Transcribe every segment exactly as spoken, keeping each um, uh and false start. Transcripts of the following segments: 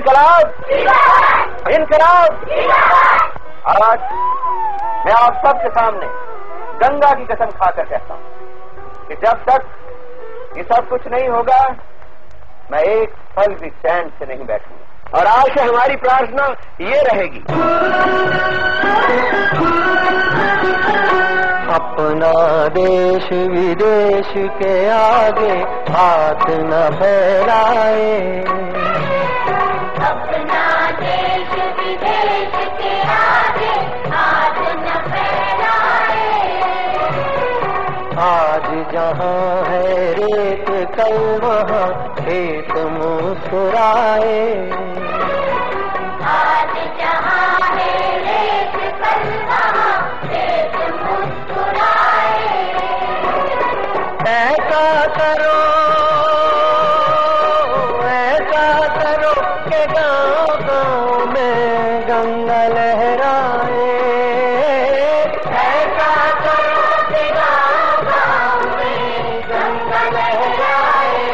इनकलाब, इनकलाब। आज मैं आप सबके सामने गंगा की कसम खाकर कहता हूं कि जब तक ये सब कुछ नहीं होगा मैं एक पल भी चैन से नहीं बैठूंगा। और आज से हमारी प्रार्थना ये रहेगी, अपना देश विदेश के आगे हाथ न फैलाए, अपना देश विदेश के आगे हाथ न फैलाए। आज जहाँ है रेत कल वहाँ खेत मुस्कुराए, आज जहाँ है रेत कल वहाँ खेत मुस्कुराए। ऐसा करो ऐसा करो के गाँव गाँव में गंगा लहराए, ऐसा करो कि गाँव गाँव में गंगा लहराए।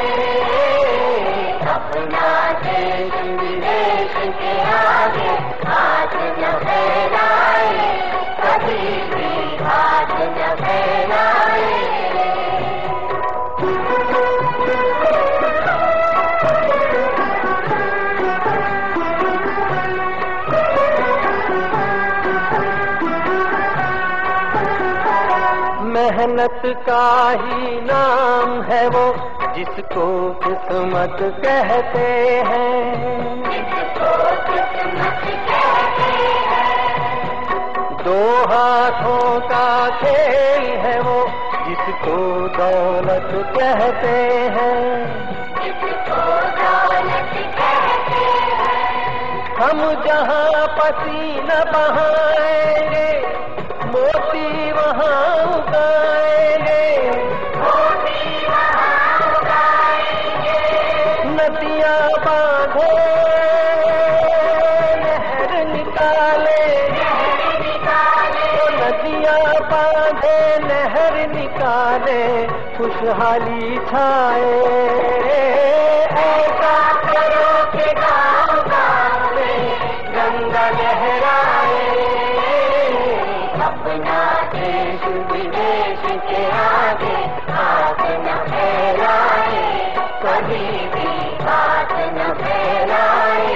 अपना देश विदेश के आगे हाथ न फैलाए, कभी भी हाथ न फैलाए। मेहनत का ही नाम है वो जिसको किस्मत कहते हैं, जिसको किस्मत कहते हैं। दो हाथों का खेल है वो जिसको दौलत कहते हैं, जिसको दौलत कहते हैं। हम जहाँ पसीना बहाएंगे मोती वहाँ उगाएंगे, मोती वहाँ उगाएंगे। नदियाँ बांधे नहर निकाले, नहर निकाले। नदियाँ बांधे नहर निकाले, खुशहाली छाए। ऐसा करो कि गाँव गाँव में गंगा लहराए, अपना देश विदेश के आगे हाथ न फैलाए, कभी भी हाथ न फैलाए।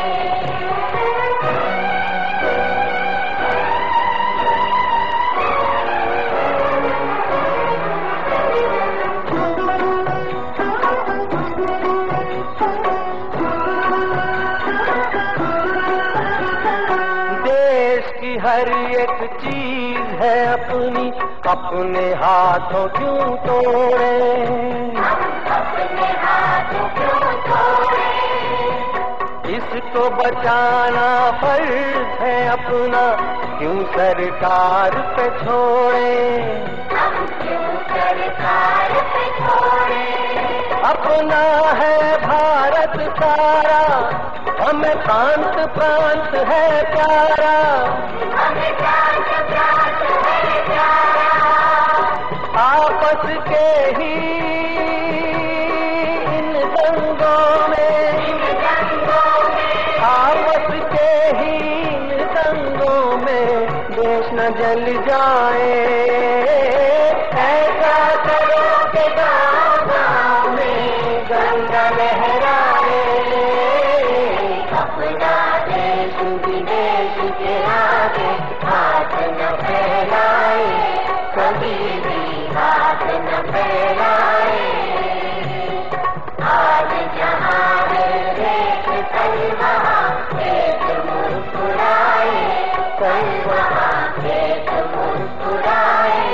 देश की हर एक चीज है अपनी, अपने हाथों क्यों तोड़े, हम अपने हाथों क्यों तोड़े। इसको बचाना फर्ज है अपना, क्यों सरकार पे छोड़े, हम क्यों सरकार पे छोड़े। अपना है भारत सारा, हमें प्रांत प्रांत है प्यारा, हमें प्रांत प्रांत है प्यारा। आपस के ही इन दंगों में, इन दंगों में, आपस के ही इन दंगों में देश न जल जाए। ऐसा करो कि गाँव गाँव में गंगा लहराए, अपना देश विदेश के आगे हाथ न फैलाए, कभी भी हाथ न फैलाए। आज जहाँ है रेत कल वहाँ खेत मुस्कुराए, कल वहाँ खेत मुस्कुराए।